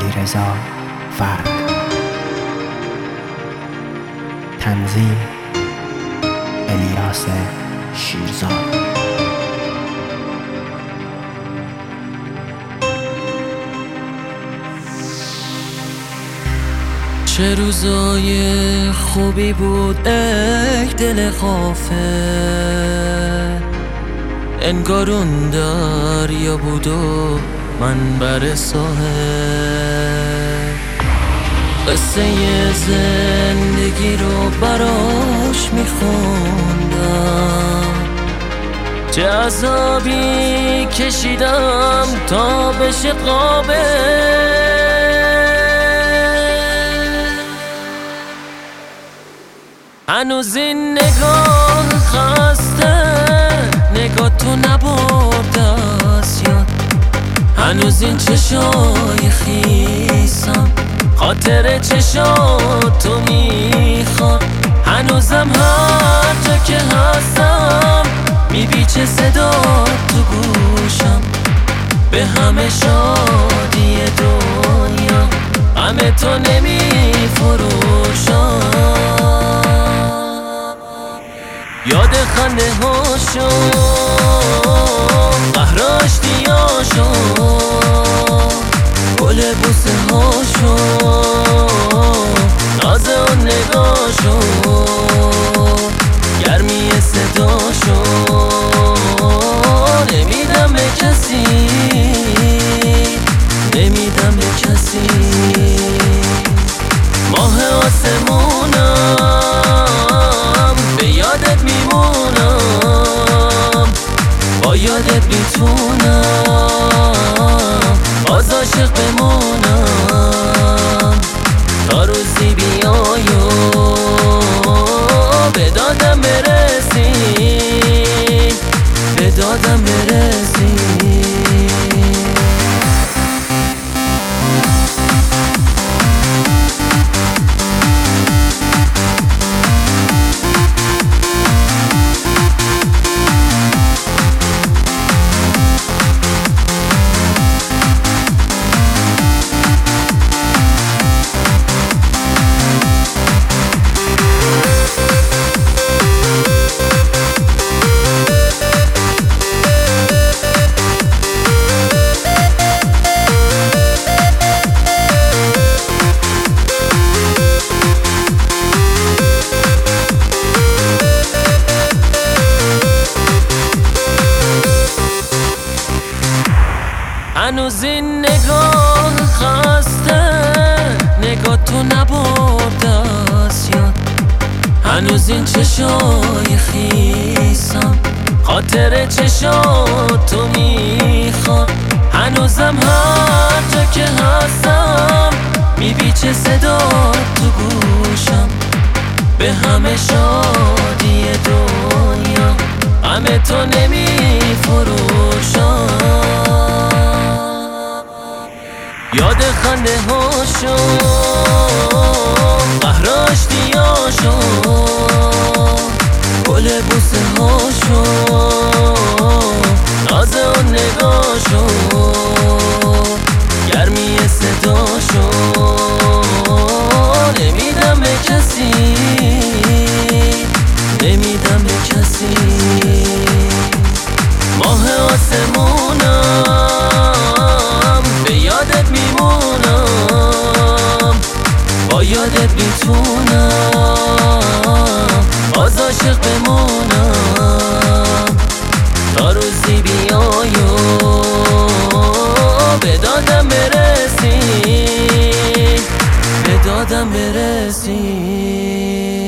علیرضا فرد. تنظیم الیاس شیرزاد. چه روزای خوبی بود ای دل غافل، انگار اون دریا بود و من بر ساحل. قصه زندگی رو براش میخوندم، چه عذابی کشیدم تا بشه قابل. هنوز این نگاه خسته نگاه تو نبرد از یاد، هنوز این چشای خیسم خاطر چشاتو میخواد. هنوزم هر جا که هستم میپیچه صدا تو گوشم، به همه شادی دنیا همه تو نمیفروشم. یاد خنده هاشو قهراش دیاشو، گل بوسه هاشو ناز اون نگاشو، گرمی صداشو نمیدم به کسی، نمیدم به کسی. ماه آسمونم به یادت میمونم، با یادت میتونم باز عاشق بمونم. تا روزی بیای و به دادم برسی، به دادم برسی. هنوز این نگاه خسته نگاه تو نبرد از یاد، هنوز این چشای خیسم خاطر چشاتو میخواد. هنوزم هر جا که هستم میپیچه صدا تو گوشم، به همه شادی دنیا همه تو نمیفروشم. یاد خنده هاشو قهراش دیاشو، گل بوسه هاشو ناز اون نگاشو، گرمی صداشو نمیدم به کسی، نمیدم به کسی. ماه آسمونم به یادت میمونم، با یادت میتونم باز عاشق بمونم. تا روزی بیای و به دادم برسی، به دادم برسی.